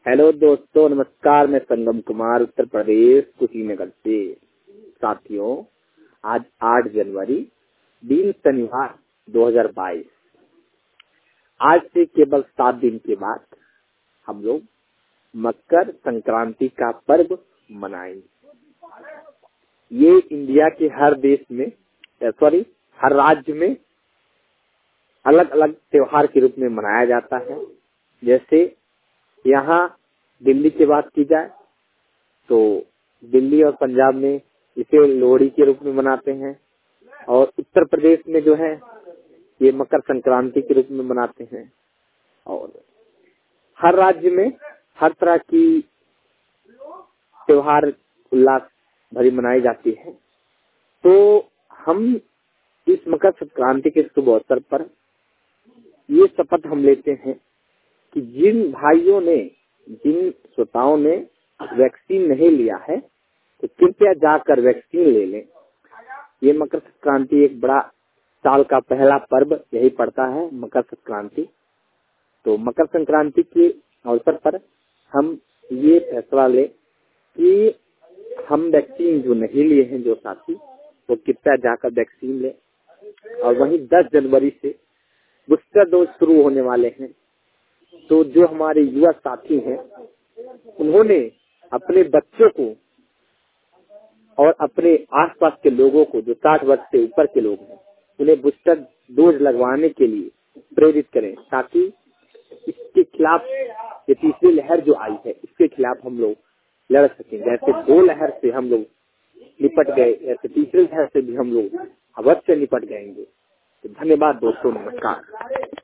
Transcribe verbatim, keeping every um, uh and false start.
Hello दोस्तों, नमस्कार। मैं संगम कुमार, उत्तर प्रदेश, कुशीनगर से। साथियों, आज आठ जनवरी, दिन शनिवार दो हज़ार बाईस। आज से केवल सात दिन के बाद हम लोग मकर संक्रांति का पर्व मनाएंगे। ये इंडिया के हर देश में, सॉरी हर राज्य में अलग अलग त्योहार के रूप में मनाया जाता है। जैसे यहाँ दिल्ली की बात की जाए तो दिल्ली और पंजाब में इसे लोहड़ी के रूप में मनाते हैं, और उत्तर प्रदेश में जो है ये मकर संक्रांति के रूप में मनाते हैं। और हर राज्य में हर तरह की त्योहार उल्लास भरी मनाई जाती है। तो हम इस मकर संक्रांति के शुभ अवसर पर ये शपथ हम लेते हैं कि जिन भाइयों ने, जिन श्रोताओं ने वैक्सीन नहीं लिया है तो कृपया जाकर वैक्सीन ले लें। ये मकर संक्रांति एक बड़ा साल का पहला पर्व यही पड़ता है, मकर संक्रांति। तो मकर संक्रांति के अवसर पर हम ये फैसला लें कि हम वैक्सीन जो नहीं लिए हैं जो साथी, वो कृपया जाकर वैक्सीन लें। और वहीं दस जनवरी से बूस्टर डोज शुरू होने वाले हैं। तो जो हमारे युवा साथी हैं उन्होंने अपने बच्चों को और अपने आसपास के लोगों को, जो साठ वर्ष से ऊपर के लोग हैं, उन्हें बूस्टर डोज लगवाने के लिए प्रेरित करें, ताकि इसके खिलाफ ये तीसरी लहर जो आई है इसके खिलाफ हम लोग लड़ सकें। जैसे दो लहर से हम लोग निपट गए, ऐसे तीसरी लहर से भी हम लोग अवश्य निपट जाएंगे। तो धन्यवाद दोस्तों, नमस्कार।